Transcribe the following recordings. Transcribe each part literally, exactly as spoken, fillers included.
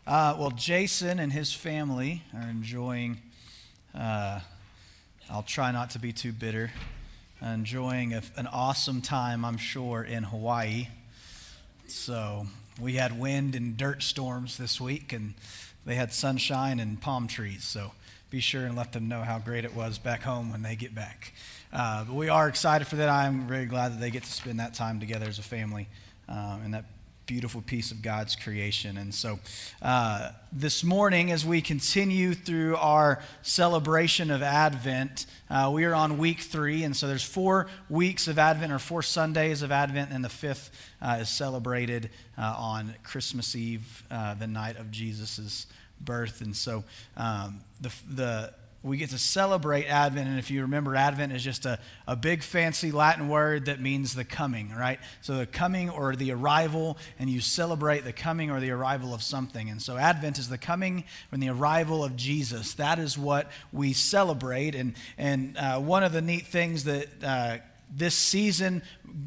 Uh, well, Jason and his family are enjoying, uh, I'll try not to be too bitter, enjoying a, an awesome time, I'm sure, in Hawaii. So we had wind and dirt storms this week, and they had sunshine and palm trees. So be sure and let them know how great it was back home when they get back. Uh, but we are excited for that. I'm very glad that they get to spend that time together as a family um, and that beautiful piece of God's creation. And so uh, this morning, as we continue through our celebration of Advent, uh, we are on week three. And so there's four weeks of Advent, or four Sundays of Advent, and the fifth uh, is celebrated uh, on Christmas Eve, uh, the night of Jesus's birth. And so um, the the we get to celebrate Advent, and if you remember, Advent is just a, a big fancy Latin word that means the coming, right? So the coming or the arrival, and you celebrate the coming or the arrival of something. And so Advent is the coming and the arrival of Jesus. That is what we celebrate. And, and uh, one of the neat things that uh, this season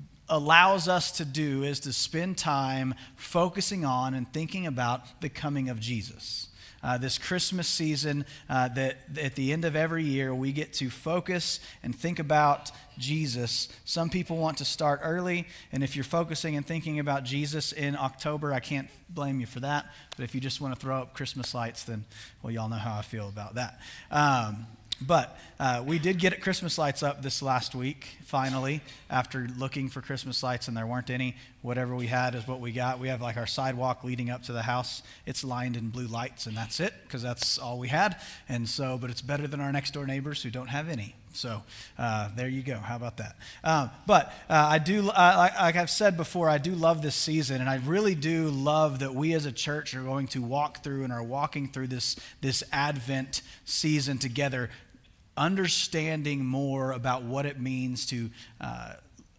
allows us to do is to spend time focusing on and thinking about the coming of Jesus. Uh, this Christmas season, uh, that at the end of every year, we get to focus and think about Jesus. Some people want to start early, and if you're focusing and thinking about Jesus in October, I can't blame you for that. But if you just want to throw up Christmas lights, then, well, y'all know how I feel about that. Um, But uh, we did get Christmas lights up this last week, finally, after looking for Christmas lights and there weren't any. Whatever we had is what we got. We have like our sidewalk leading up to the house. It's lined in blue lights, and that's it, because that's all we had. And so, but it's better than our next door neighbors who don't have any. So uh, there you go. How about that? Um, but uh, I do, uh, like, like I've said before, I do love this season, and I really do love that we as a church are going to walk through and are walking through this this Advent season together, understanding more about what it means to uh,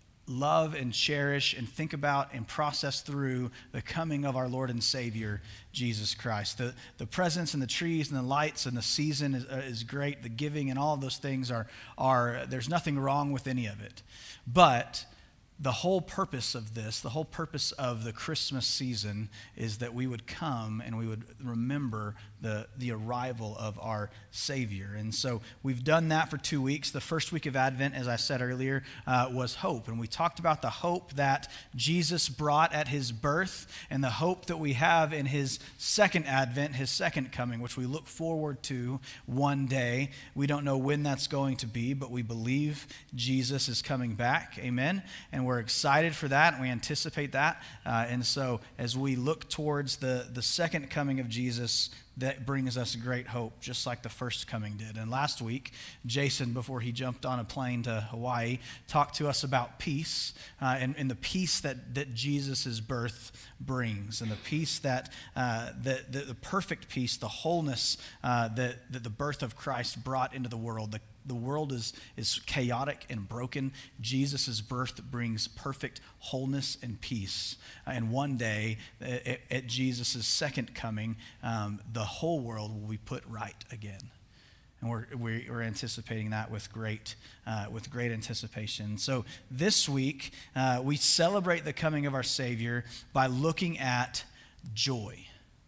love and cherish and think about and process through the coming of our Lord and Savior, Jesus Christ. The the presents and the trees and the lights and the season is, uh, is great. The giving and all of those things are, are, there's nothing wrong with any of it. But the whole purpose of this, the whole purpose of the Christmas season is that we would come and we would remember the, the arrival of our Savior. And so we've done that for two weeks. The first week of Advent, as I said earlier, uh, was hope. And we talked about the hope that Jesus brought at his birth and the hope that we have in his second Advent, his second coming, which we look forward to one day. We don't know when that's going to be, but we believe Jesus is coming back. Amen. And we're excited for that, and we anticipate that. Uh, and so as we look towards the, the second coming of Jesus, that brings us great hope, just like the first coming did. And last week, Jason, before he jumped on a plane to Hawaii, talked to us about peace uh, and, and the peace that, that Jesus' birth brings, and the peace that, uh, the, the, the perfect peace, the wholeness uh, that, that the birth of Christ brought into the world. The The world is, is chaotic and broken. Jesus' birth brings perfect wholeness and peace. And one day, at, at Jesus' second coming, um, the whole world will be put right again. And we're, we're anticipating that with great, uh, with great anticipation. So this week, uh, we celebrate the coming of our Savior by looking at joy.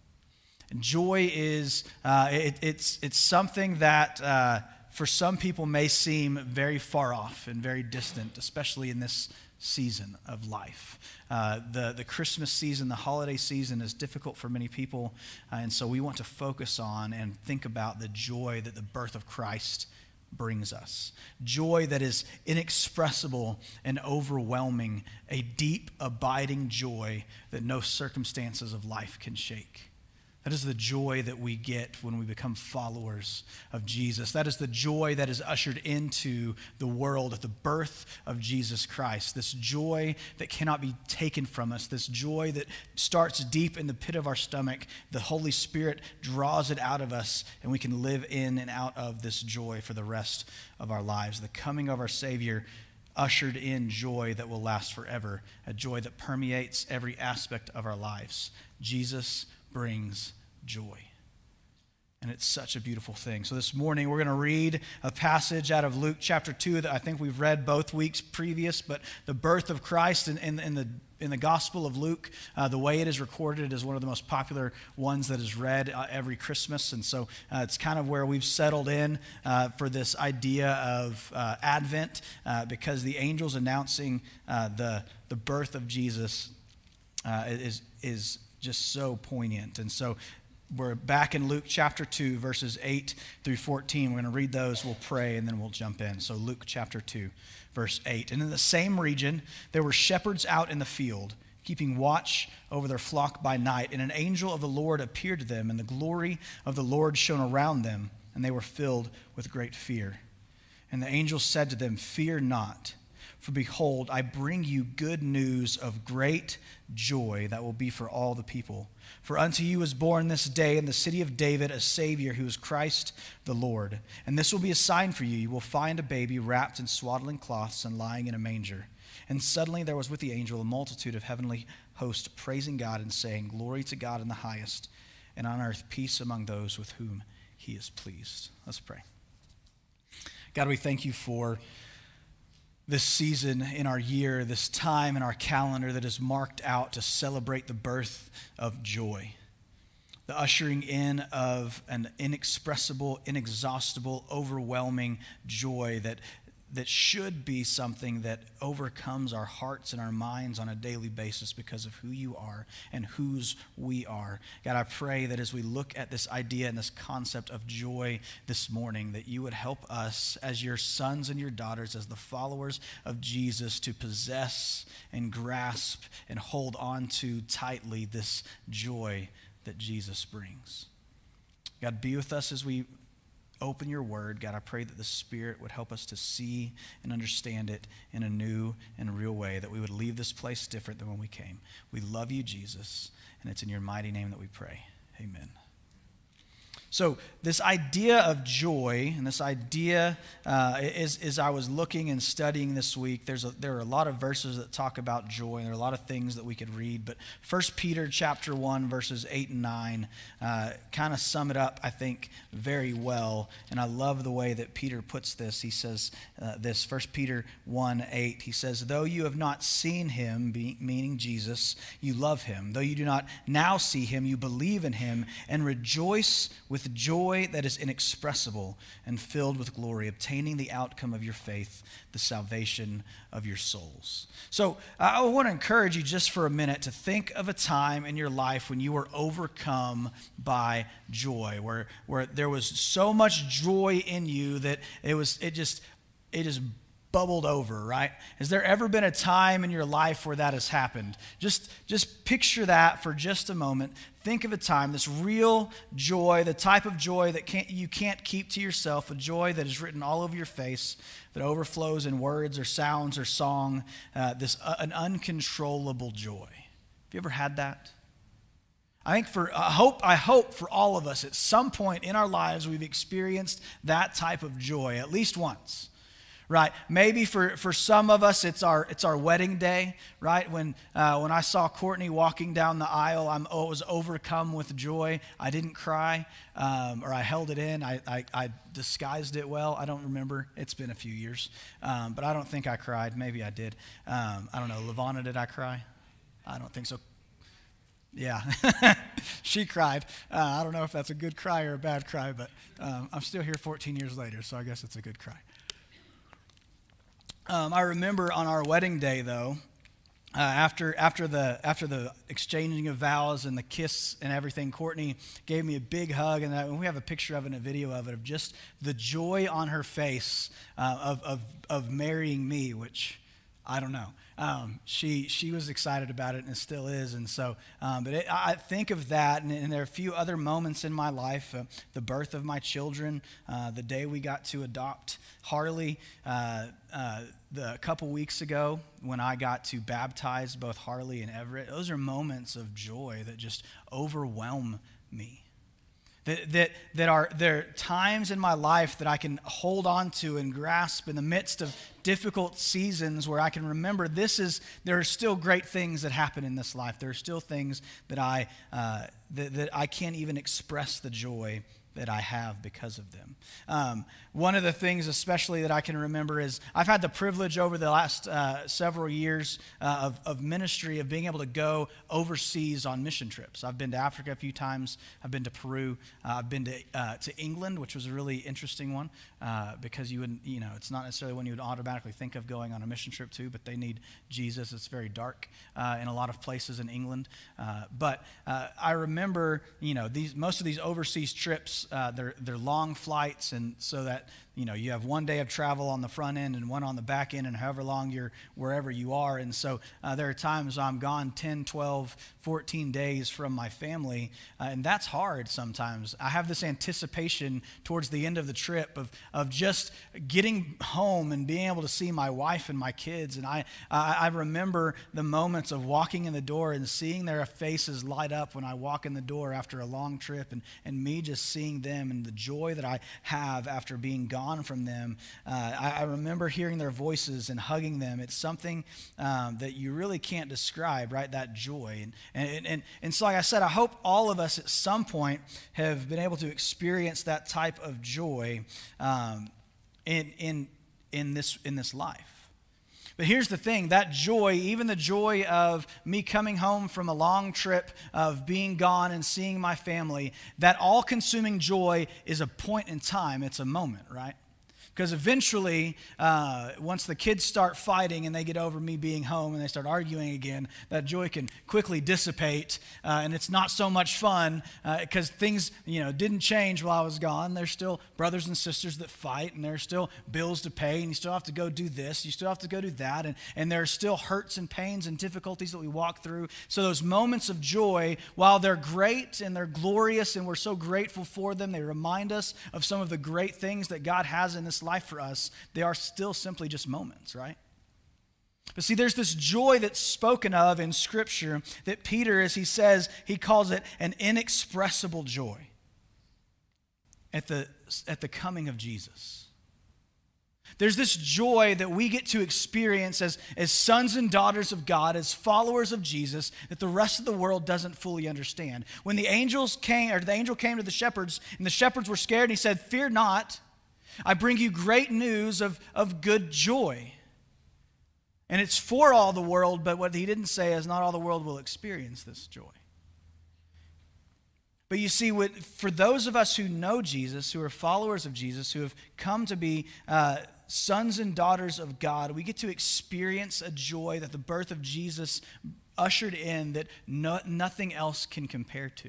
Joy is, uh, it, it's, it's something that... Uh, for some people may seem very far off and very distant, especially in this season of life. Uh, the, the Christmas season, the holiday season is difficult for many people, uh, and so we want to focus on and think about the joy that the birth of Christ brings us. Joy that is inexpressible and overwhelming, a deep, abiding joy that no circumstances of life can shake. That is the joy that we get when we become followers of Jesus. That is the joy that is ushered into the world at the birth of Jesus Christ. This joy that cannot be taken from us. This joy that starts deep in the pit of our stomach. The Holy Spirit draws it out of us, and we can live in and out of this joy for the rest of our lives. The coming of our Savior ushered in joy that will last forever, a joy that permeates every aspect of our lives. Jesus brings joy. And it's such a beautiful thing. So this morning we're going to read a passage out of Luke chapter two that I think we've read both weeks previous, but the birth of Christ in, in, in the in the Gospel of Luke, uh, the way it is recorded is one of the most popular ones that is read uh, every Christmas. And so uh, it's kind of where we've settled in uh, for this idea of uh, Advent uh, because the angels announcing uh, the, the birth of Jesus uh, is, is just so poignant. And so we're back in Luke chapter two, verses eight through fourteen. We're going to read those, we'll pray, and then we'll jump in. So Luke chapter two, verse eight. And in the same region, there were shepherds out in the field, keeping watch over their flock by night. And an angel of the Lord appeared to them, and the glory of the Lord shone around them, and they were filled with great fear. And the angel said to them, "Fear not, for behold, I bring you good news of great joy that will be for all the people. For unto you is born this day in the city of David a Savior, who is Christ the Lord. And this will be a sign for you. You will find a baby wrapped in swaddling cloths and lying in a manger." And suddenly there was with the angel a multitude of heavenly hosts praising God and saying, "Glory to God in the highest, and on earth peace among those with whom he is pleased." Let's pray. God, we thank you for this season in our year, this time in our calendar that is marked out to celebrate the birth of joy, the ushering in of an inexpressible, inexhaustible, overwhelming joy that that should be something that overcomes our hearts and our minds on a daily basis because of who you are and whose we are. God, I pray that as we look at this idea and this concept of joy this morning, that you would help us as your sons and your daughters, as the followers of Jesus, to possess and grasp and hold on to tightly this joy that Jesus brings. God, be with us as we open your word. God, I pray that the Spirit would help us to see and understand it in a new and real way, that we would leave this place different than when we came. We love you, Jesus, and it's in your mighty name that we pray. Amen. So this idea of joy and this idea, uh, is, as I was looking and studying this week, there's a, there are a lot of verses that talk about joy, and there are a lot of things that we could read. But First Peter chapter one, verses eight and nine uh, kind of sum it up, I think, very well. And I love the way that Peter puts this. He says uh, this, First Peter one, eight, he says, "Though you have not seen him," be, meaning Jesus, "you love him. Though you do not now see him, you believe in him and rejoice with joy that is inexpressible and filled with glory, obtaining the outcome of your faith, the salvation of your souls." So I want to encourage you just for a minute to think of a time in your life when you were overcome by joy, where, where there was so much joy in you that it was it just it just bubbled over, right? Has there ever been a time in your life where that has happened? Just, just picture that for just a moment. Think of a time, this real joy, the type of joy that can't, you can't keep to yourself, a joy that is written all over your face, that overflows in words or sounds or song, uh, this uh, an uncontrollable joy. Have you ever had that? I think for I hope I hope for all of us at some point in our lives we've experienced that type of joy at least once. Right, maybe for, for some of us it's our it's our wedding day. Right, when uh, when I saw Courtney walking down the aisle, I'm I was overcome with joy. I didn't cry, um, or I held it in. I, I I disguised it well. I don't remember. It's been a few years, um, but I don't think I cried. Maybe I did. Um, I don't know. Lavonna, did I cry? I don't think so. Yeah, she cried. Uh, I don't know if that's a good cry or a bad cry, but um, I'm still here fourteen years later, so I guess it's a good cry. Um, I remember on our wedding day, though, uh, after after the after the exchanging of vows and the kiss and everything, Courtney gave me a big hug, and, that, and we have a picture of it and a video of it, of just the joy on her face uh, of, of of marrying me, which I don't know. Um, she she was excited about it and still is, and so. Um, but it, I think of that, and, and there are a few other moments in my life: uh, the birth of my children, uh, the day we got to adopt Harley, uh, uh, the a couple weeks ago when I got to baptize both Harley and Everett. Those are moments of joy that just overwhelm me. That, that, that are there are times in my life that I can hold on to and grasp in the midst of difficult seasons where I can remember this is, there are still great things that happen in this life. There are still things that I, uh, that, that I can't even express the joy that I have because of them. Um, one of the things especially that I can remember is I've had the privilege over the last uh, several years uh, of, of ministry of being able to go overseas on mission trips. I've been to Africa a few times. I've been to Peru. Uh, I've been to uh, to England, which was a really interesting one uh, because you wouldn't, you know, it's not necessarily one you would automatically think of going on a mission trip to, but they need Jesus. It's very dark uh, in a lot of places in England. Uh, but uh, I remember, you know, these most of these overseas trips, uh, they're they're long flights, and so that, you know, you have one day of travel on the front end and one on the back end, and however long you're wherever you are. And so uh, there are times I'm gone ten, twelve, fourteen days from my family, uh, and that's hard sometimes. I have this anticipation towards the end of the trip of of just getting home and being able to see my wife and my kids. And I I, I remember the moments of walking in the door and seeing their faces light up when I walk in the door after a long trip, and, and me just seeing them and the joy that I have after being gone from them. Uh, I, I remember hearing their voices and hugging them. It's something um, that you really can't describe, right? That joy. And, and, and, and so like I said, I hope all of us at some point have been able to experience that type of joy um, in, in, in, this, in this life. But here's the thing, that joy, even the joy of me coming home from a long trip, of being gone and seeing my family, that all-consuming joy is a point in time. It's a moment, right? Because eventually, uh, once the kids start fighting and they get over me being home and they start arguing again, that joy can quickly dissipate, uh, and it's not so much fun because uh, things, you know, didn't change while I was gone. There's still brothers and sisters that fight, and there's still bills to pay, and you still have to go do this, you still have to go do that, and, and there are still hurts and pains and difficulties that we walk through. So those moments of joy, while they're great and they're glorious and we're so grateful for them, they remind us of some of the great things that God has in this life for us. They are still simply just moments, right? But see, there's this joy that's spoken of in Scripture that Peter, as he says, he calls it an inexpressible joy at the, at the coming of Jesus. There's this joy that we get to experience as, as sons and daughters of God, as followers of Jesus, that the rest of the world doesn't fully understand. When the angels came, or the angel came to the shepherds, and the shepherds were scared, and he said, "Fear not, I bring you great news of, of good joy." And it's for all the world, but what he didn't say is not all the world will experience this joy. But you see, for those of us who know Jesus, who are followers of Jesus, who have come to be uh, sons and daughters of God, we get to experience a joy that the birth of Jesus ushered in that no, nothing else can compare to.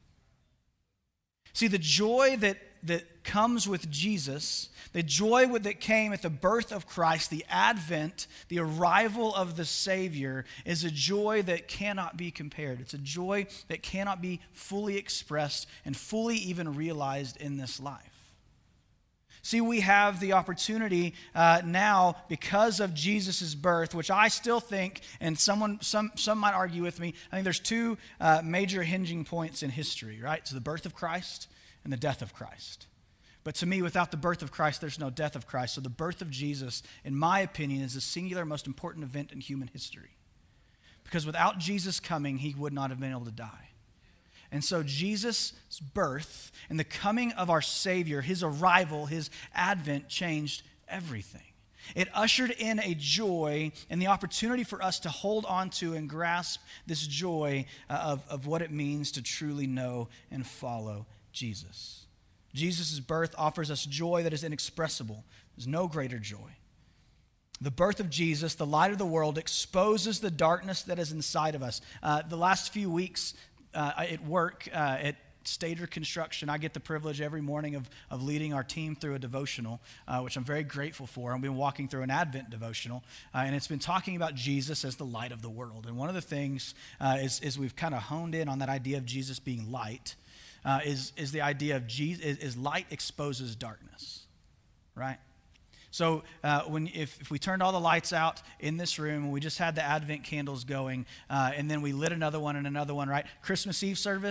See, the joy that, that comes with Jesus, the joy that came at the birth of Christ, the advent, the arrival of the Savior, is a joy that cannot be compared. It's a joy that cannot be fully expressed and fully even realized in this life. See, we have the opportunity uh, now because of Jesus' birth, which I still think, and someone, some, some might argue with me, I think there's two uh, major hinging points in history, right? It's the birth of Christ and the death of Christ. But to me, without the birth of Christ, there's no death of Christ. So the birth of Jesus, in my opinion, is the singular most important event in human history. Because without Jesus coming, he would not have been able to die. And so Jesus' birth and the coming of our Savior, his arrival, his advent changed everything. It ushered in a joy and the opportunity for us to hold on to and grasp this joy uh, of, of what it means to truly know and follow Jesus. Jesus' birth offers us joy that is inexpressible. There's no greater joy. The birth of Jesus, the light of the world, exposes the darkness that is inside of us. Uh, the last few weeks uh, at work, uh, at Stater Construction, I get the privilege every morning of, of leading our team through a devotional, uh, which I'm very grateful for. I've been walking through an Advent devotional, uh, and it's been talking about Jesus as the light of the world. And one of the things uh, is, is we've kind of honed in on that idea of Jesus being light, uh, is, is the idea of Jesus, is, is light exposes darkness, right? So uh, when if, if we turned all the lights out in this room and we just had the Advent candles going uh, and then we lit another one and another one, right? Christmas Eve service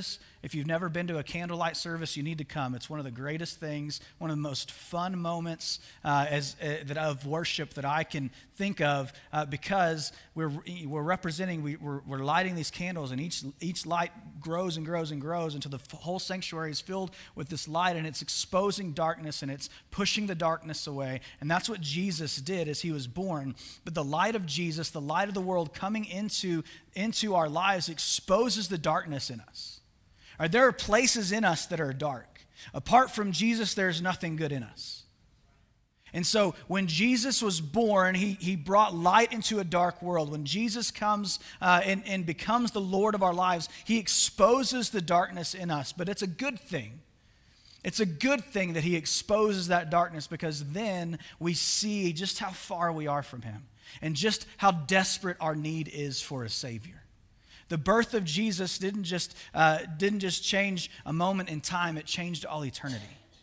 If you've never been to a candlelight service, you need to come. It's one of the greatest things, one of the most fun moments uh, as uh, that of worship that I can think of uh, because we're we're representing, we, we're, we're lighting these candles, and each each light grows and grows and grows until the whole sanctuary is filled with this light, and it's exposing darkness and it's pushing the darkness away. And that's what Jesus did as he was born. But the light of Jesus, the light of the world coming into, into our lives exposes the darkness in us. All right, there are places in us that are dark. Apart from Jesus, there's nothing good in us. And so when Jesus was born, he, he brought light into a dark world. When Jesus comes uh, and, and becomes the Lord of our lives, he exposes the darkness in us. But it's a good thing. It's a good thing that he exposes that darkness, because then we see just how far we are from him and just how desperate our need is for a Savior. The birth of Jesus didn't just, uh, didn't just change a moment in time, it changed all eternity.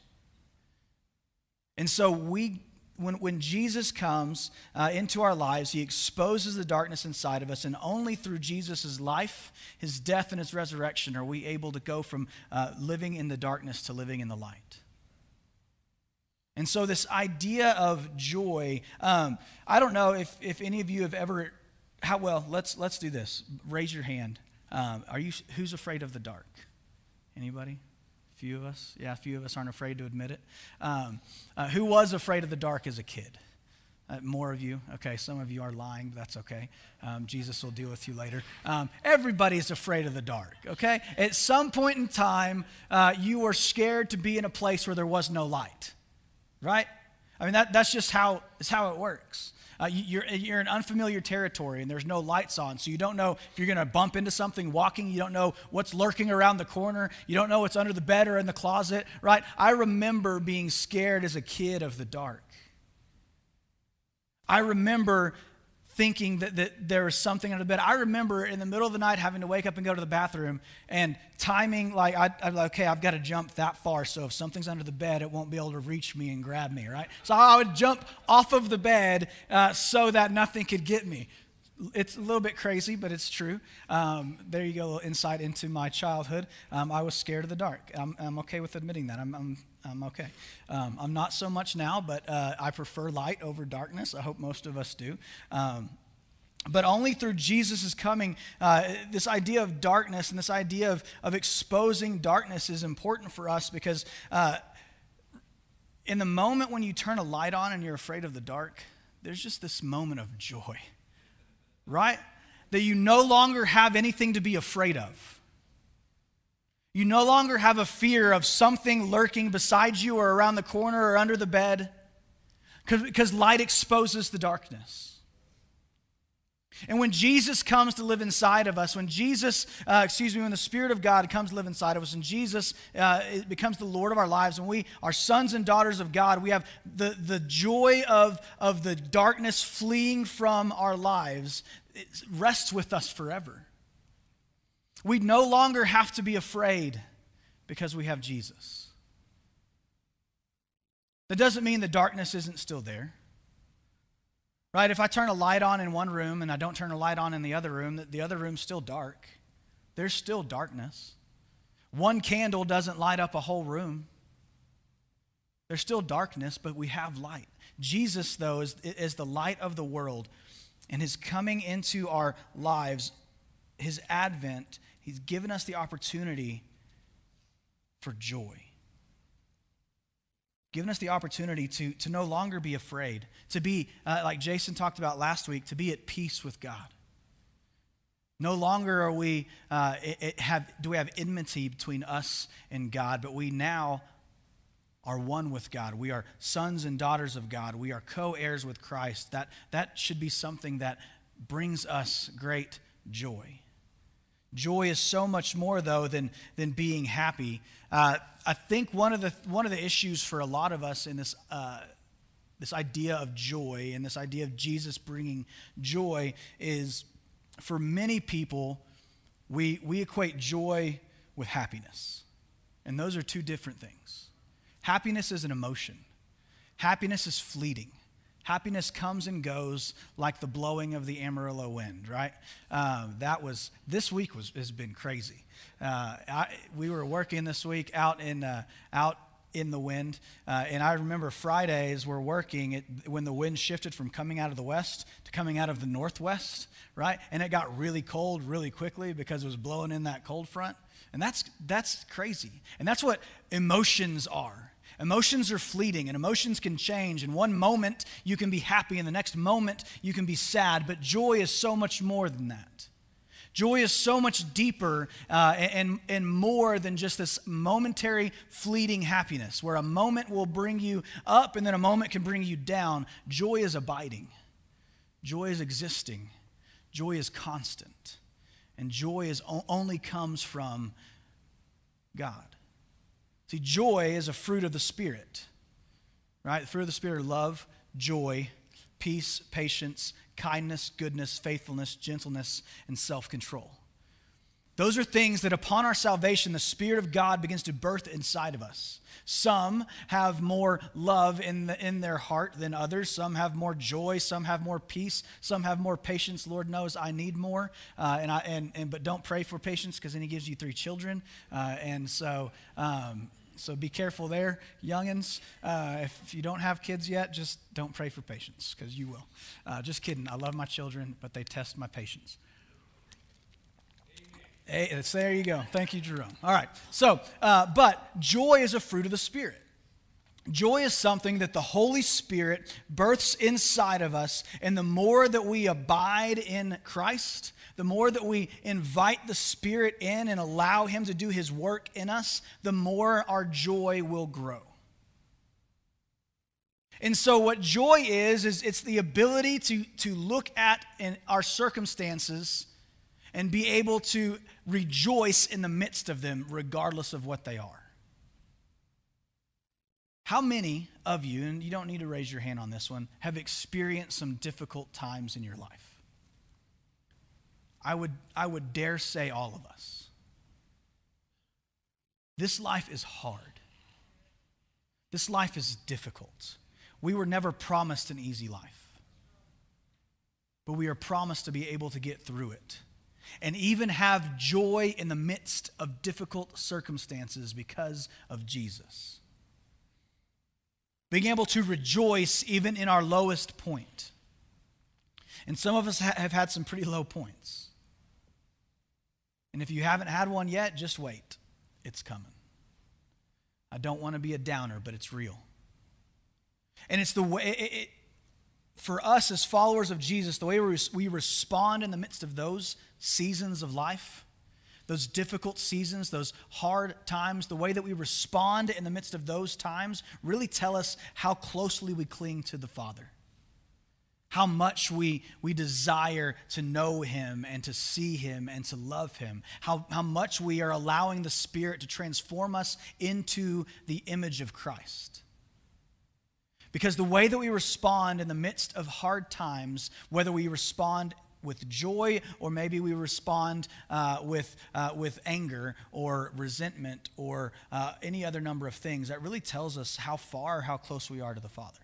And so we, when, when Jesus comes uh, into our lives, he exposes the darkness inside of us, and only through Jesus' life, his death, and his resurrection are we able to go from uh, living in the darkness to living in the light. And so this idea of joy, um, I don't know if, if any of you have ever, how well, let's let's do this. Raise your hand. Um, are you, who's afraid of the dark? Anybody? Few of us, yeah, a few of us aren't afraid to admit it. Um, uh, who was afraid of the dark as a kid? Uh, more of you, okay, some of you are lying, but that's okay. Um, Jesus will deal with you later. Um, everybody is afraid of the dark, okay? At some point in time, uh, you were scared to be in a place where there was no light, right? I mean, that, that's just how, it's how it works. Uh, you're, you're in unfamiliar territory and there's no lights on, so you don't know if you're going to bump into something walking. You don't know what's lurking around the corner. You don't know what's under the bed or in the closet, right? I remember being scared as a kid of the dark. I remember thinking that, that there was something under the bed. I remember in the middle of the night having to wake up and go to the bathroom and timing, like, I, I'm like, okay, I've got to jump that far, so if something's under the bed, it won't be able to reach me and grab me, right? So I would jump off of the bed uh, so that nothing could get me. It's a little bit crazy, but it's true. Um, there you go, a little insight into my childhood. Um, I was scared of the dark. I'm, I'm okay with admitting that. I'm, I'm, I'm okay. Um, I'm not so much now, but uh, I prefer light over darkness. I hope most of us do. Um, but only through Jesus' coming, uh, this idea of darkness and this idea of, of exposing darkness is important for us, because uh, in the moment when you turn a light on and you're afraid of the dark, there's just this moment of joy. Right? That you no longer have anything to be afraid of. You no longer have a fear of something lurking beside you or around the corner or under the bed, because light exposes the darkness. And when Jesus comes to live inside of us, when Jesus, uh, excuse me, when the Spirit of God comes to live inside of us, and Jesus uh, it becomes the Lord of our lives, and we are sons and daughters of God, we have the, the joy of, of the darkness fleeing from our lives. It rests with us forever. We no longer have to be afraid because we have Jesus. That doesn't mean the darkness isn't still there. Right? If I turn a light on in one room and I don't turn a light on in the other room, the other room's still dark. There's still darkness. One candle doesn't light up a whole room. There's still darkness, but we have light. Jesus, though, is, is the light of the world, and his coming into our lives, his advent, he's given us the opportunity for joy. Given us the opportunity to, to no longer be afraid, to be, uh, like Jason talked about last week, to be at peace with God. No longer are we, uh, it, it have, do we have enmity between us and God, but we now are one with God. We are sons and daughters of God. We are co-heirs with Christ. That, that should be something that brings us great joy. Joy is so much more, though, than, than being happy. Uh, I think one of the one of the issues for a lot of us in this uh, this idea of joy and this idea of Jesus bringing joy is, for many people, we we equate joy with happiness, and those are two different things. Happiness is an emotion. Happiness is fleeting. Happiness comes and goes like the blowing of the Amarillo wind, right? Um, that was, this week was has been crazy. Uh, I, we were working this week out in uh, out in the wind, uh, and I remember Fridays we're working it, when the wind shifted from coming out of the west to coming out of the northwest, right? And it got really cold really quickly because it was blowing in that cold front, and that's that's crazy. And that's what emotions are. Emotions are fleeting, and emotions can change. In one moment, you can be happy, and the next moment, you can be sad. But joy is so much more than that. Joy is so much deeper uh, and, and more than just this momentary, fleeting happiness, where a moment will bring you up, and then a moment can bring you down. Joy is abiding. Joy is existing. Joy is constant. And joy is only comes from God. See, joy is a fruit of the Spirit, right? The fruit of the Spirit are love, joy, peace, patience, kindness, goodness, faithfulness, gentleness, and self-control. Those are things that upon our salvation, the Spirit of God begins to birth inside of us. Some have more love in, the, in their heart than others. Some have more joy. Some have more peace. Some have more patience. Lord knows I need more. Uh, and I and, and but don't pray for patience, because then He gives you three children. Uh, and so um, so be careful there, youngins. Uh, if, if you don't have kids yet, just don't pray for patience, because you will. Uh, just kidding. I love my children, but they test my patience. Hey, it's, there you go. Thank you, Jerome. All right. So, uh, but joy is a fruit of the Spirit. Joy is something that the Holy Spirit births inside of us, and the more that we abide in Christ, the more that we invite the Spirit in and allow Him to do His work in us, the more our joy will grow. And so what joy is, is it's the ability to, to look at in our circumstances and be able to rejoice in the midst of them, regardless of what they are. How many of you, and you don't need to raise your hand on this one, have experienced some difficult times in your life? I would, I would dare say all of us. This life is hard. This life is difficult. We were never promised an easy life, but we are promised to be able to get through it and even have joy in the midst of difficult circumstances because of Jesus. Being able to rejoice even in our lowest point. And some of us ha- have had some pretty low points. And if you haven't had one yet, just wait. It's coming. I don't want to be a downer, but it's real. And it's the way, it, it, for us as followers of Jesus, the way we, we respond in the midst of those seasons of life, those difficult seasons, those hard times, the way that we respond in the midst of those times really tell us how closely we cling to the Father. How much we, we desire to know Him and to see Him and to love Him. How, how much we are allowing the Spirit to transform us into the image of Christ. Because the way that we respond in the midst of hard times, whether we respond with joy or maybe we respond uh, with, uh, with anger or resentment or uh, any other number of things, that really tells us how far, how close we are to the Father.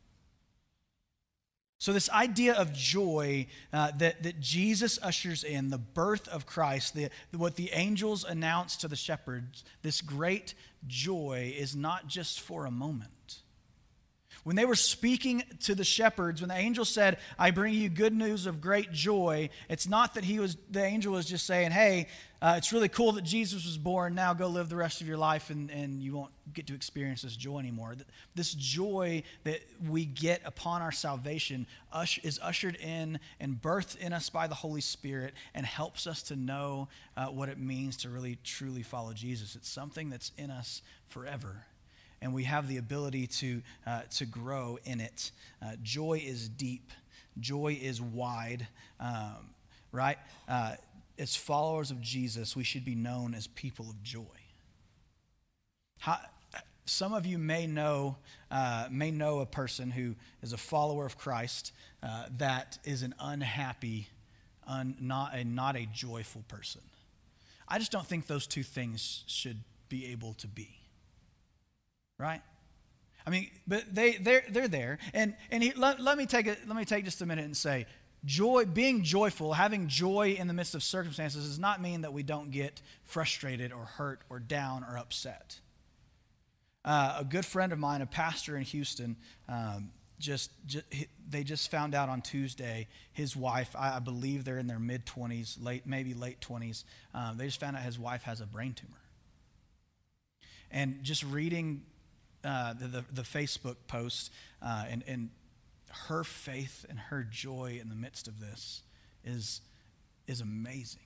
So this idea of joy uh, that, that Jesus ushers in, the birth of Christ, the, what the angels announced to the shepherds, this great joy is not just for a moment. When they were speaking to the shepherds, when the angel said, I bring you good news of great joy, it's not that he was, the angel was just saying, hey, uh, it's really cool that Jesus was born. Now go live the rest of your life and, and you won't get to experience this joy anymore. This joy that we get upon our salvation is ushered in and birthed in us by the Holy Spirit and helps us to know uh, what it means to really, truly follow Jesus. It's something that's in us forever. And we have the ability to, uh, to grow in it. Uh, joy is deep. Joy is wide, um, right? Uh, as followers of Jesus, we should be known as people of joy. How, some of you may know, uh, may know a person who is a follower of Christ uh, that is an unhappy, un, not, a, not a joyful person. I just don't think those two things should be able to be. Right? I mean, but they they're they're there, and and he, let, let me take it. Let me take just a minute and say, joy, being joyful, having joy in the midst of circumstances, does not mean that we don't get frustrated or hurt or down or upset. Uh, a good friend of mine, a pastor in Houston, um, just, just they just found out on Tuesday his wife. I, I believe they're in their mid twenties, late maybe late twenties. Um, they just found out his wife has a brain tumor, and just reading. Uh, the, the, the Facebook post uh, and, and her faith and her joy in the midst of this is, is amazing.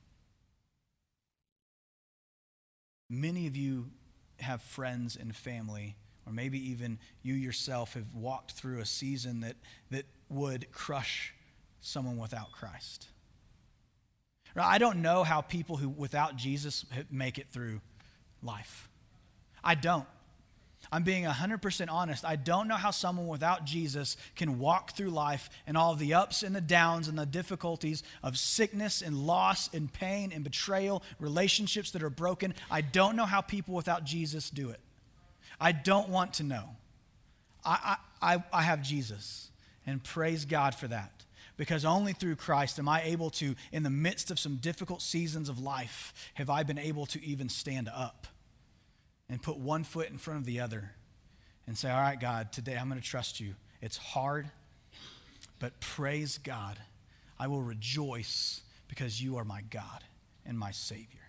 Many of you have friends and family, or maybe even you yourself have walked through a season that, that would crush someone without Christ. Now, I don't know how people who without Jesus make it through life. I don't. I'm being one hundred percent honest. I don't know how someone without Jesus can walk through life and all of the ups and the downs and the difficulties of sickness and loss and pain and betrayal, relationships that are broken. I don't know how people without Jesus do it. I don't want to know. I, I, I, I have Jesus, and praise God for that. Because only through Christ am I able to, in the midst of some difficult seasons of life, have I been able to even stand up and put one foot in front of the other and say, all right, God, today I'm going to trust you. It's hard, but praise God. I will rejoice because you are my God and my Savior.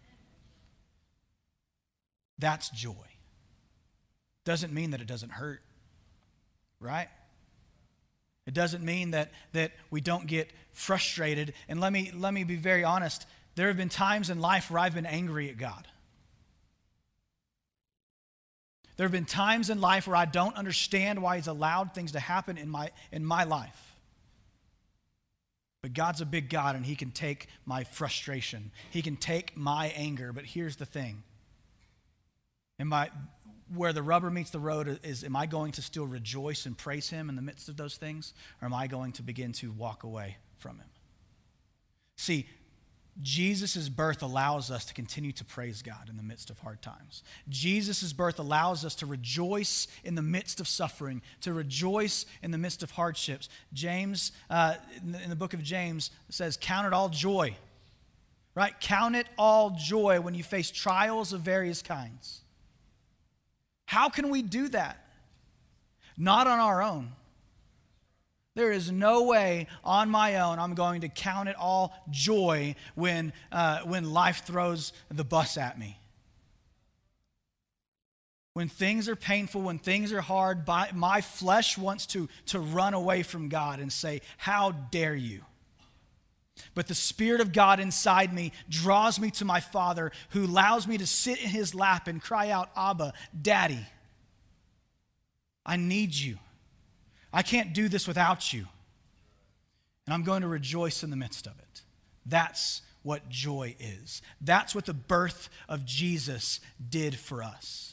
That's joy. Doesn't mean that it doesn't hurt, right? It doesn't mean that, that we don't get frustrated. And let me, let me be very honest. There have been times in life where I've been angry at God. There have been times in life where I don't understand why he's allowed things to happen in my, in my life. But God's a big God, and he can take my frustration. He can take my anger. But here's the thing. Am I, where the rubber meets the road is, am I going to still rejoice and praise him in the midst of those things? Or am I going to begin to walk away from him? See, Jesus' birth allows us to continue to praise God in the midst of hard times. Jesus' birth allows us to rejoice in the midst of suffering, to rejoice in the midst of hardships. James, uh, in, the, in the book of James, says, count it all joy, right? Count it all joy when you face trials of various kinds. How can we do that? Not on our own. There is no way on my own I'm going to count it all joy when, uh, when life throws the bus at me. When things are painful, when things are hard, my flesh wants to, to run away from God and say, how dare you? But the Spirit of God inside me draws me to my Father, who allows me to sit in his lap and cry out, Abba, Daddy, I need you. I can't do this without you. And I'm going to rejoice in the midst of it. That's what joy is. That's what the birth of Jesus did for us.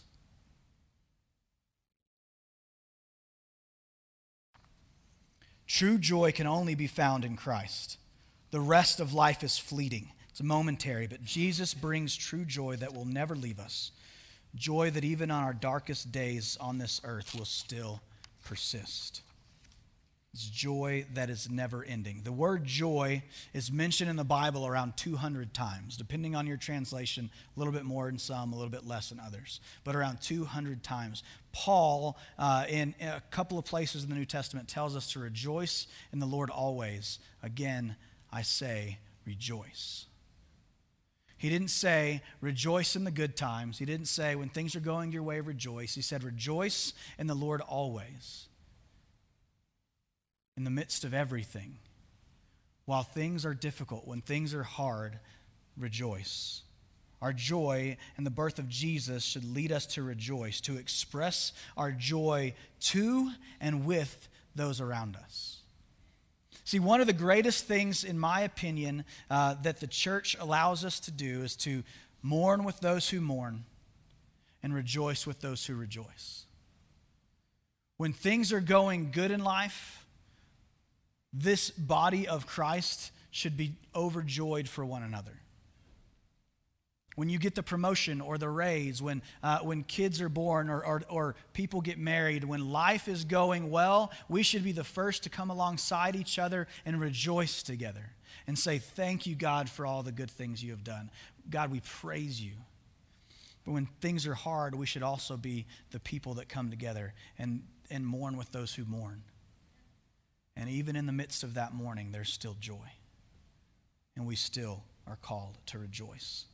True joy can only be found in Christ. The rest of life is fleeting. It's momentary, but Jesus brings true joy that will never leave us. Joy that even on our darkest days on this earth will still persist. It's joy that is never ending. The word joy is mentioned in the Bible around two hundred times, depending on your translation, a little bit more in some, a little bit less in others, but around two hundred times. Paul, uh, in a couple of places in the New Testament, tells us to rejoice in the Lord always. Again, I say rejoice. He didn't say rejoice in the good times. He didn't say when things are going your way, rejoice. He said rejoice in the Lord always. In the midst of everything, while things are difficult, when things are hard, rejoice. Our joy in the birth of Jesus should lead us to rejoice, to express our joy to and with those around us. See, one of the greatest things, in my opinion, uh, that the church allows us to do is to mourn with those who mourn and rejoice with those who rejoice. When things are going good in life, this body of Christ should be overjoyed for one another. when you get the promotion or the raise, when uh, when kids are born or, or or people get married, when life is going well, we should be the first to come alongside each other and rejoice together and say, thank you, God, for all the good things you have done. God, we praise you. But when things are hard, we should also be the people that come together and, and mourn with those who mourn. And even in the midst of that mourning, there's still joy. And we still are called to rejoice.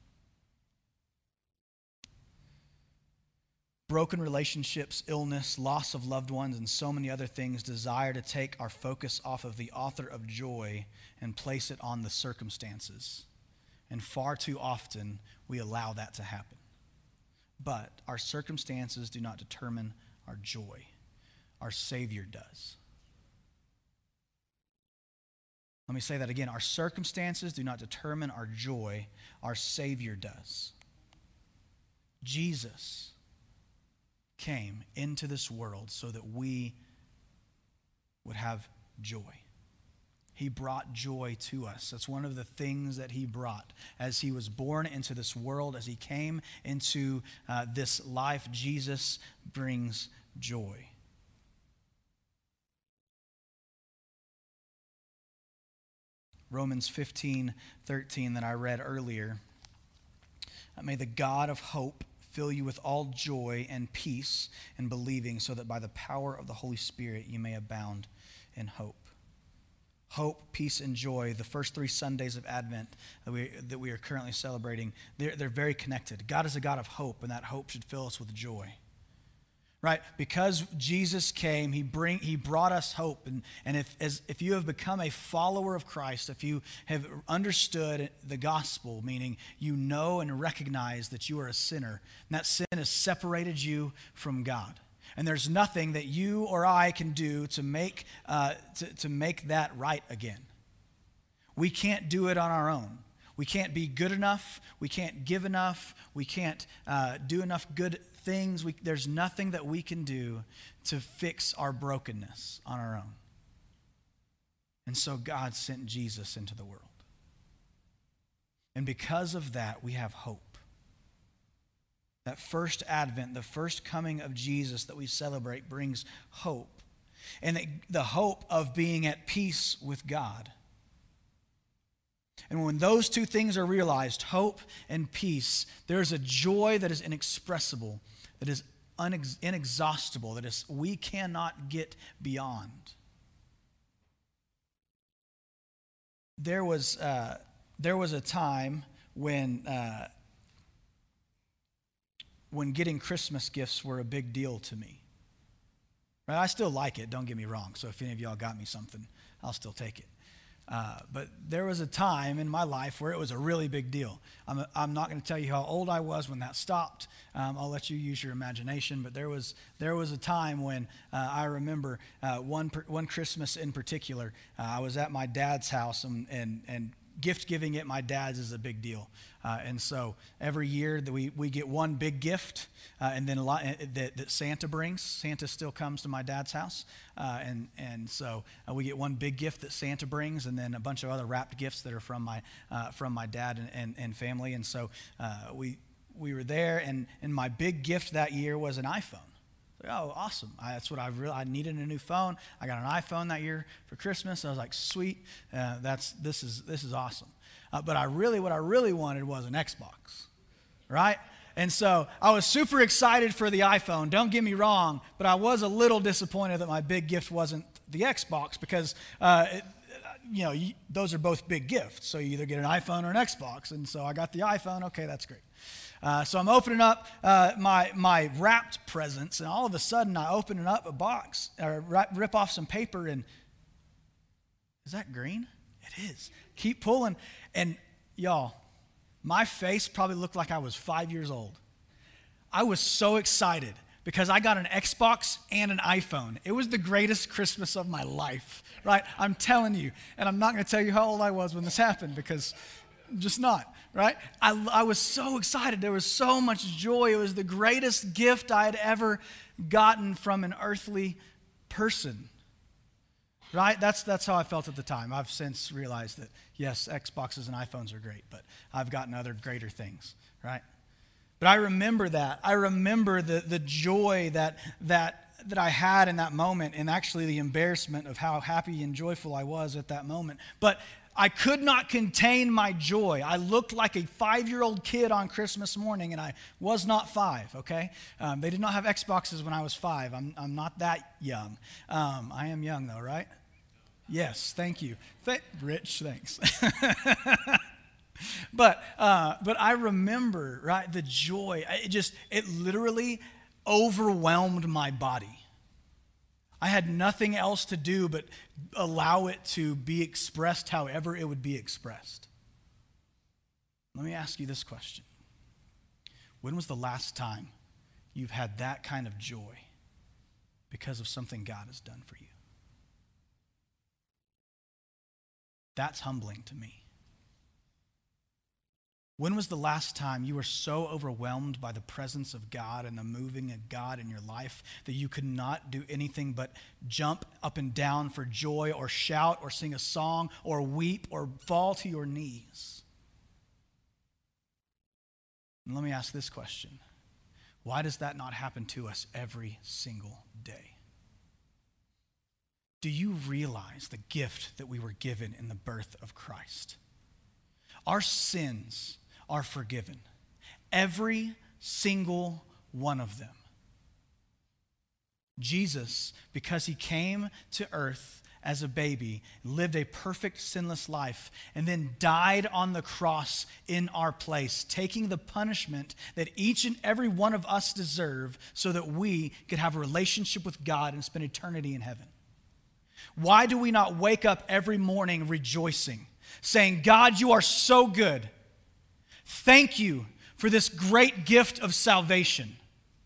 Broken relationships, illness, loss of loved ones, and so many other things desire to take our focus off of the author of joy and place it on the circumstances. And far too often, we allow that to happen. But our circumstances do not determine our joy. Our Savior does. Let me say that again. Our circumstances do not determine our joy. Our Savior does. Jesus came into this world so that we would have joy. He brought joy to us. That's one of the things that he brought. As he was born into this world, as he came into uh, this life, Jesus brings joy. Romans fifteen thirteen that I read earlier. May the God of hope fill you with all joy and peace in believing, so that by the power of the Holy Spirit you may abound in hope. Hope, peace, and joy, the first three Sundays of Advent that we, that we are currently celebrating, they're, they're very connected. God is a God of hope, and that hope should fill us with joy. Right? Because Jesus came, he bring he brought us hope. And, and if as if you have become a follower of Christ, if you have understood the gospel, meaning you know and recognize that you are a sinner, and that sin has separated you from God. And there's nothing that you or I can do to make uh, to, to make that right again. We can't do it on our own. We can't be good enough. We can't give enough. We can't uh, do enough good things. We, there's nothing that we can do to fix our brokenness on our own. And so God sent Jesus into the world. And because of that, we have hope. That first Advent, the first coming of Jesus that we celebrate, brings hope. And the hope of being at peace with God. And when those two things are realized, hope and peace, there is a joy that is inexpressible, that is unex- inexhaustible, that is we cannot get beyond. There was uh, there was a time when uh, when getting Christmas gifts were a big deal to me. Right? I still like it, don't get me wrong. So if any of y'all got me something, I'll still take it. Uh, but there was a time in my life where it was a really big deal. I'm, a, I'm not going to tell you how old I was when that stopped. Um, I'll let you use your imagination. But there was there was a time when uh, I remember uh, one one Christmas in particular. Uh, I was at my dad's house, and and and gift giving at my dad's is a big deal. Uh, and so every year that we, we get one big gift, uh, and then a lot uh, that, that Santa brings. Santa still comes to my dad's house, uh, and and so uh, we get one big gift that Santa brings, and then a bunch of other wrapped gifts that are from my uh, from my dad and, and, and family. And so uh, we we were there, and and my big gift that year was an iPhone. Oh, awesome. I, that's what I really, I needed a new phone. I got an iPhone that year for Christmas. I was like, sweet, uh, that's, this is, this is awesome. Uh, but I really, what I really wanted was an Xbox, right? And so I was super excited for the iPhone. Don't get me wrong, but I was a little disappointed that my big gift wasn't the Xbox because, uh, it, you know, you, those are both big gifts. So you either get an iPhone or an Xbox. And so I got the iPhone. Okay, that's great. Uh, so I'm opening up uh, my my wrapped presents, and all of a sudden I open up a box, or rip off some paper, and is that green? It is. Keep pulling, and y'all, my face probably looked like I was five years old. I was so excited because I got an Xbox and an iPhone. It was the greatest Christmas of my life, right? I'm telling you, and I'm not going to tell you how old I was when this happened because I'm just not. Right? I, I was so excited. There was so much joy. It was the greatest gift I had ever gotten from an earthly person. right? That's, that's how I felt at the time. I've since realized that, yes, Xboxes and iPhones are great, but I've gotten other greater things, right? But I remember that. I remember the, the joy that, that, that I had in that moment, and actually the embarrassment of how happy and joyful I was at that moment. But I could not contain my joy. I looked like a five-year-old kid on Christmas morning, and I was not five, okay? Um, they did not have Xboxes when I was five. I'm, I'm not that young. Um, I am young, though, right? Yes, thank you. Th- Rich, thanks. but uh, but I remember, right, the joy. It just, it literally overwhelmed my body. I had nothing else to do but allow it to be expressed however it would be expressed. Let me ask you this question. When was the last time you've had that kind of joy because of something God has done for you? That's humbling to me. When was the last time you were so overwhelmed by the presence of God and the moving of God in your life that you could not do anything but jump up and down for joy or shout or sing a song or weep or fall to your knees? And let me ask this question. Why does that not happen to us every single day? Do you realize the gift that we were given in the birth of Christ? Our sins are forgiven. Every single one of them. Jesus, because he came to earth as a baby, lived a perfect sinless life, and then died on the cross in our place, taking the punishment that each and every one of us deserve so that we could have a relationship with God and spend eternity in heaven. Why do we not wake up every morning rejoicing, saying, God, you are so good. Thank you for this great gift of salvation.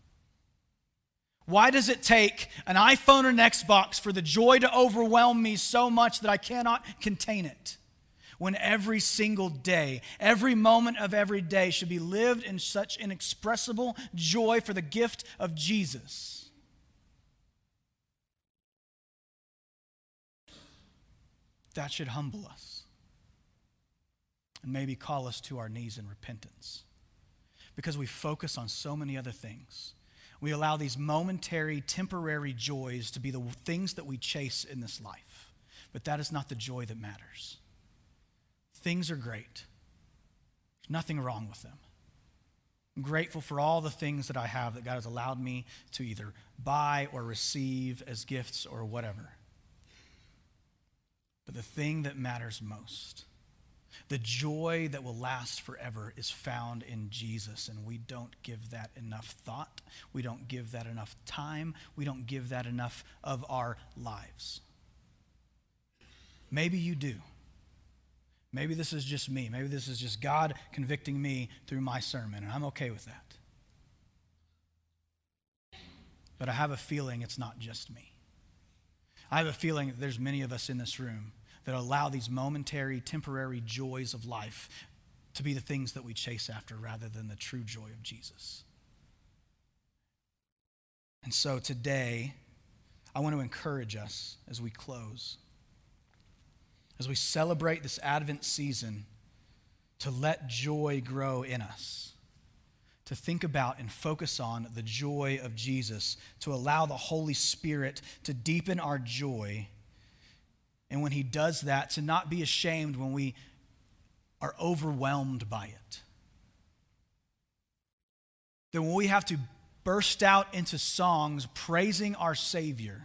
Why does it take an iPhone or an Xbox for the joy to overwhelm me so much that I cannot contain it? When every single day, every moment of every day should be lived in such inexpressible joy for the gift of Jesus. That should humble us. And maybe call us to our knees in repentance. Because we focus on so many other things. We allow these momentary, temporary joys to be the things that we chase in this life. But that is not the joy that matters. Things are great. There's nothing wrong with them. I'm grateful for all the things that I have that God has allowed me to either buy or receive as gifts or whatever. But the thing that matters most, the joy that will last forever, is found in Jesus, and we don't give that enough thought. We don't give that enough time. We don't give that enough of our lives. Maybe you do. Maybe this is just me. Maybe this is just God convicting me through my sermon, and I'm okay with that. But I have a feeling it's not just me. I have a feeling that there's many of us in this room that allow these momentary, temporary joys of life to be the things that we chase after rather than the true joy of Jesus. And so today, I want to encourage us as we close, as we celebrate this Advent season, to let joy grow in us, to think about and focus on the joy of Jesus, to allow the Holy Spirit to deepen our joy. And when he does that, to not be ashamed when we are overwhelmed by it. That when we have to burst out into songs praising our Savior,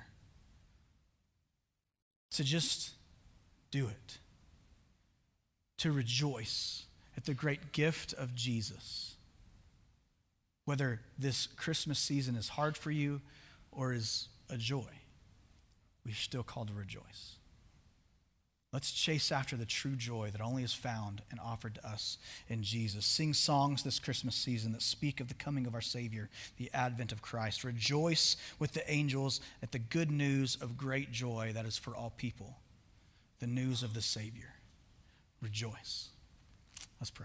to just do it. To rejoice at the great gift of Jesus. Whether this Christmas season is hard for you or is a joy, we're still called to rejoice. Let's chase after the true joy that only is found and offered to us in Jesus. Sing songs this Christmas season that speak of the coming of our Savior, the advent of Christ. Rejoice with the angels at the good news of great joy that is for all people, the news of the Savior. Rejoice. Let's pray.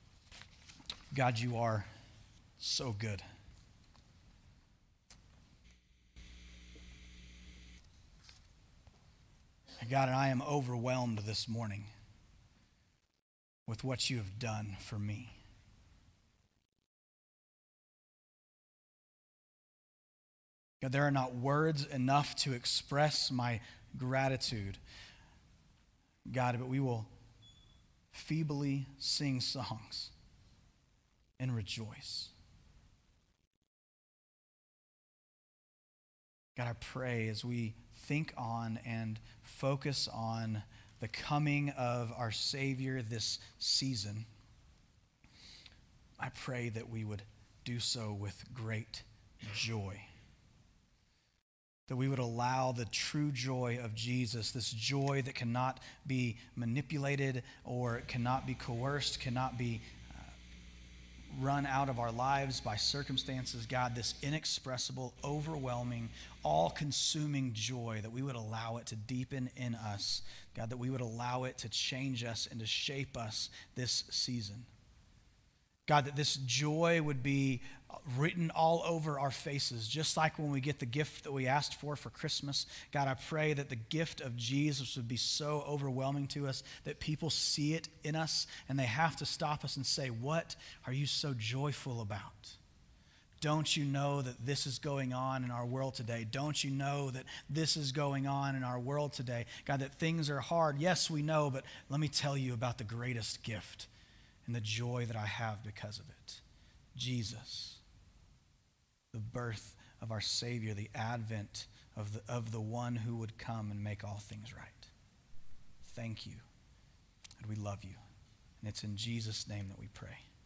God, you are so good. God, and I am overwhelmed this morning with what you have done for me. God, there are not words enough to express my gratitude, God, but we will feebly sing songs and rejoice. God, I pray as we think on and focus on the coming of our Savior this season, I pray that we would do so with great joy. That we would allow the true joy of Jesus, this joy that cannot be manipulated or cannot be coerced, cannot be uh, run out of our lives by circumstances, God, this inexpressible, overwhelming, all-consuming joy, that we would allow it to deepen in us. God, that we would allow it to change us and to shape us this season. God, that this joy would be written all over our faces, just like when we get the gift that we asked for for Christmas. God, I pray that the gift of Jesus would be so overwhelming to us that people see it in us and they have to stop us and say, "What are you so joyful about? Don't you know that this is going on in our world today? Don't you know that this is going on in our world today? God, that things are hard. Yes, we know, but let me tell you about the greatest gift and the joy that I have because of it. Jesus, the birth of our Savior, the advent of the, of the one who would come and make all things right. Thank you, and we love you. And it's in Jesus' name that we pray.